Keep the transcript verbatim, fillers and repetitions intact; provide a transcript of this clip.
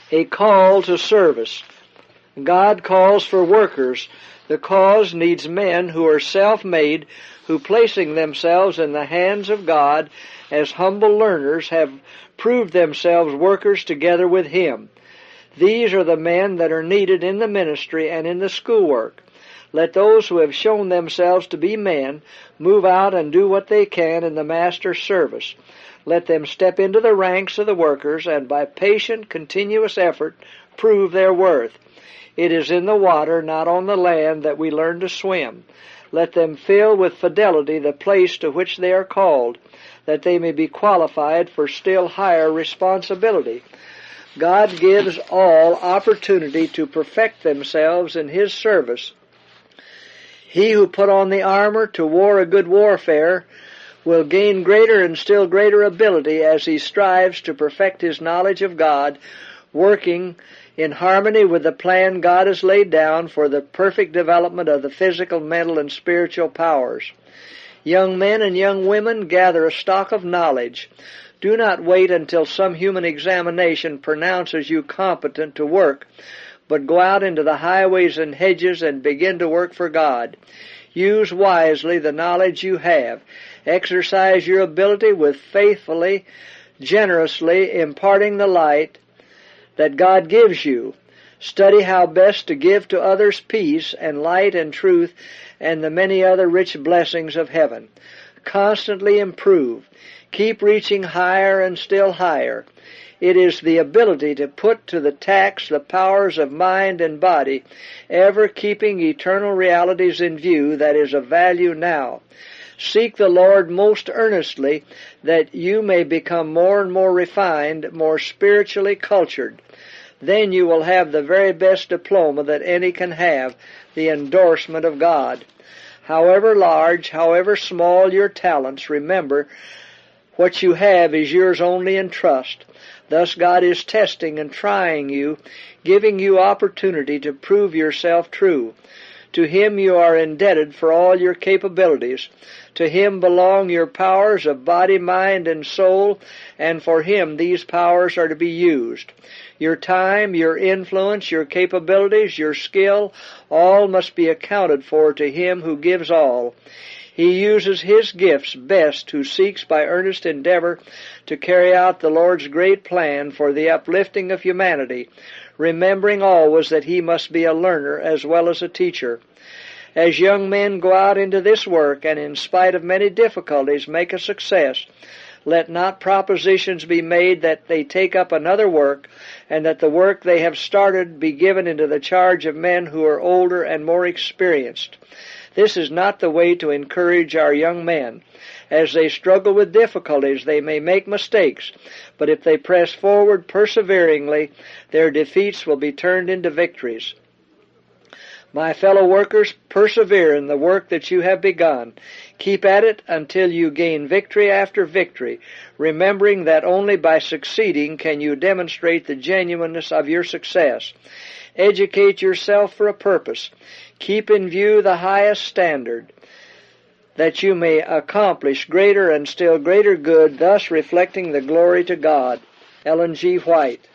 A call to service. God calls for workers. The cause needs men who are self-made, who, placing themselves in the hands of God as humble learners, have proved themselves workers together with Him. These are the men that are needed in the ministry and in the schoolwork. Let those who have shown themselves to be men move out and do what they can in the Master's service. Let them step into the ranks of the workers and by patient, continuous effort prove their worth. It is in the water, not on the land, that we learn to swim. Let them fill with fidelity the place to which they are called, that they may be qualified for still higher responsibility. God gives all opportunity to perfect themselves in His service. He who put on the armor to war a good warfare will gain greater and still greater ability as he strives to perfect his knowledge of God, working in harmony with the plan God has laid down for the perfect development of the physical, mental, and spiritual powers. Young men and young women, gather a stock of knowledge. Do not wait until some human examination pronounces you competent to work, but go out into the highways and hedges and begin to work for God. Use wisely the knowledge you have. Exercise your ability with faithfully, generously imparting the light that God gives you. Study how best to give to others peace and light and truth and the many other rich blessings of heaven. Constantly improve. Keep reaching higher and still higher. It is the ability to put to the tax the powers of mind and body, ever keeping eternal realities in view, that is of value now. Seek the Lord most earnestly, that you may become more and more refined, more spiritually cultured. Then you will have the very best diploma that any can have, the endorsement of God. However large, however small your talents, remember, what you have is yours only in trust. Thus God is testing and trying you, giving you opportunity to prove yourself true. To Him you are indebted for all your capabilities. To Him belong your powers of body, mind, and soul, and for Him these powers are to be used. Your time, your influence, your capabilities, your skill, all must be accounted for to Him who gives all. He uses His gifts best who seeks by earnest endeavor to carry out the Lord's great plan for the uplifting of humanity, remembering always that He must be a learner as well as a teacher. As young men go out into this work and in spite of many difficulties make a success, let not propositions be made that they take up another work and that the work they have started be given into the charge of men who are older and more experienced. This is not the way to encourage our young men. As they struggle with difficulties, they may make mistakes, but if they press forward perseveringly, their defeats will be turned into victories. My fellow workers, persevere in the work that you have begun. Keep at it until you gain victory after victory, remembering that only by succeeding can you demonstrate the genuineness of your success. Educate yourself for a purpose. Keep in view the highest standard, that you may accomplish greater and still greater good, thus reflecting the glory to God. Ellen G. White.